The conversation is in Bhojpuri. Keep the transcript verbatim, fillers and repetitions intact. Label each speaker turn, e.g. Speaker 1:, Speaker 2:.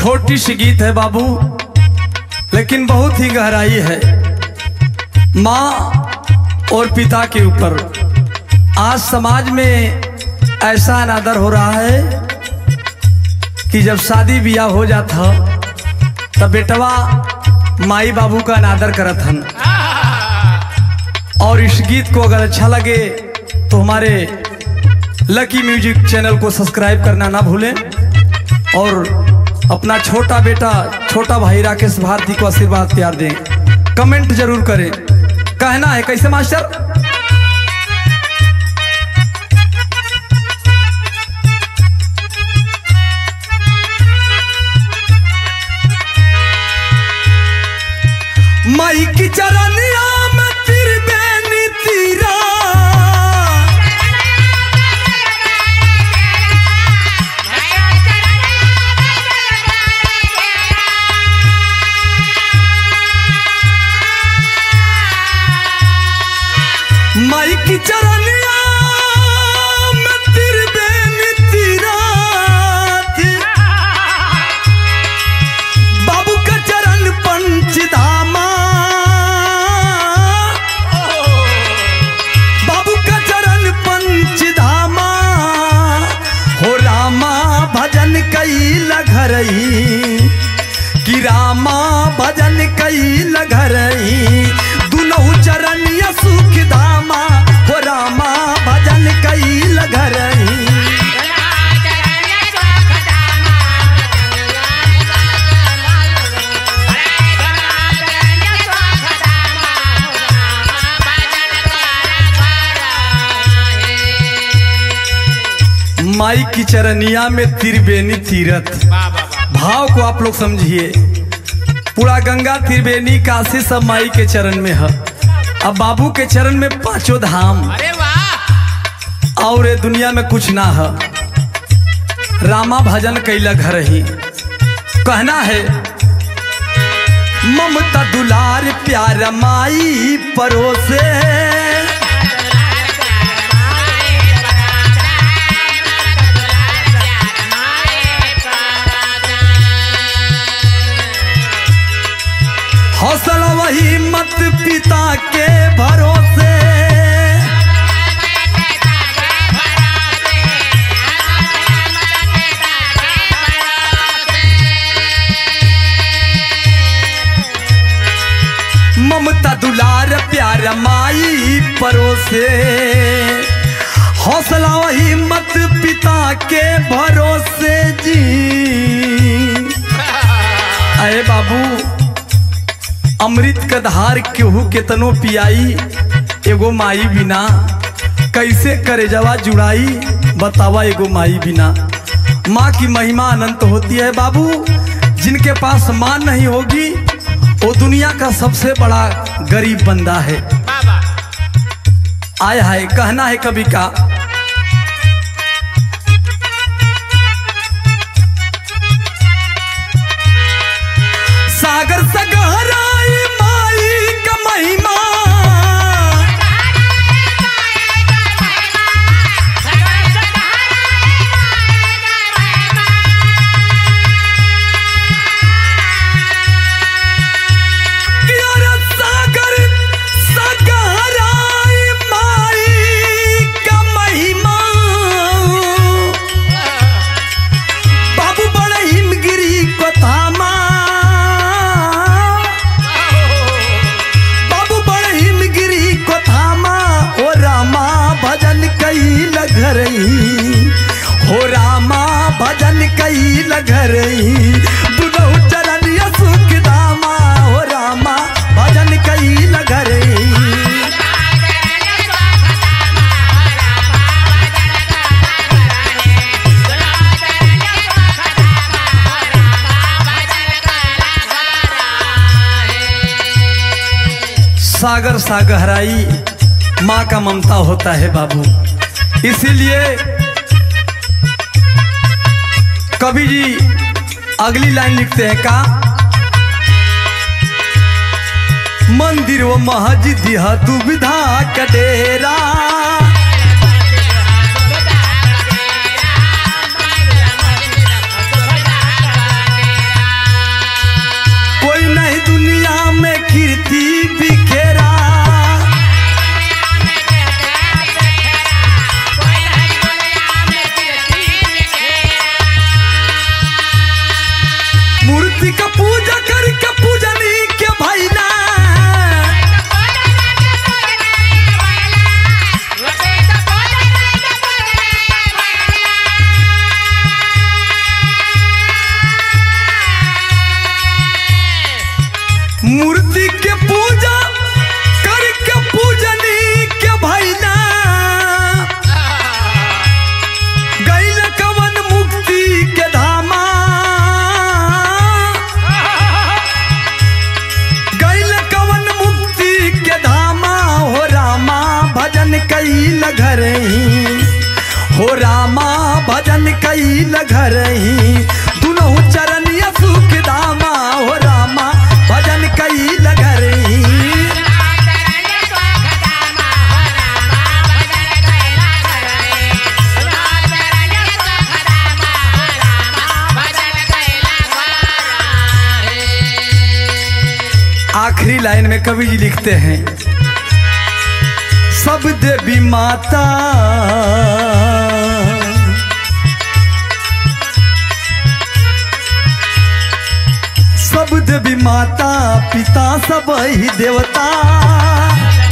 Speaker 1: छोटी सी गीत है बाबू, लेकिन बहुत ही गहराई है। माँ और पिता के ऊपर आज समाज में ऐसा अनादर हो रहा है कि जब शादी ब्याह हो जाता तब बेटवा माई बाबू का अनादर करत हन। और इस गीत को अगर अच्छा लगे तो हमारे लकी म्यूजिक चैनल को सब्सक्राइब करना ना भूलें और अपना छोटा बेटा छोटा भाई राकेश भारती को आशीर्वाद प्यार दें। कमेंट जरूर करें। कहना है कैसे मास्टर? माई की चरनिया में तेरी बेनी तीरा, माई की चरनिया में तेरी बेनी तीरा थी। बाबू का चरण पंचधामा, बाबू का चरण पंचधामा हो रामा भजन कई लगरई कि रामा भजन कई लगरई दुनहु चरण सुख धामा हो रामा भजन कई लगरई। माई की चरनिया में त्रिवेणी तीरथ, भाव को आप लोग समझिए। पूरा गंगा त्रिवेणी काशी सब माई के चरण में है। अब बाबू के चरण में पांचों धाम। अरे वाह! और ये दुनिया में कुछ ना है। रामा भजन कैला घर ही। कहना है ममता दुलार प्यार माई परोसे, हौसला वही मत पिता के भरोसे, ममता दुलार प्यार माई परोसे, हौसला वही मत पिता के भरोसे जी। अरे बाबू अमृत का धार केहू केतनो पियाई, एगो माई बिना कैसे करे जवा जुड़ाई, बतावा एगो माई बिना। माँ की महिमा अनंत होती है बाबू। जिनके पास माँ नहीं होगी वो दुनिया का सबसे बड़ा गरीब बंदा है। आय हाय कहना है कवि का सागर से गहराई माई का महिमा, सागर से गहराई माई का महिमा। बाबू बड़े हिमगिरी को थामा, हो रामा भजन कई लगरई दुनहु चरण सुख धामा हो रामा भजन कई लगरई। सागर सा गहराई माँ का ममता होता है बाबू। इसीलिए कवि जी अगली लाइन लिखते हैं का मंदिर व मस्जिद दुविधा का डेरा, कई घर ही हो रामा भजन कई घर ही दुनहु चरनिया सुख दामा हो रामा भजन कई घर ही आखिरी लाइन में कवि जी लिखते हैं सब देवी माता सब देवी माता पिता सब ही देवता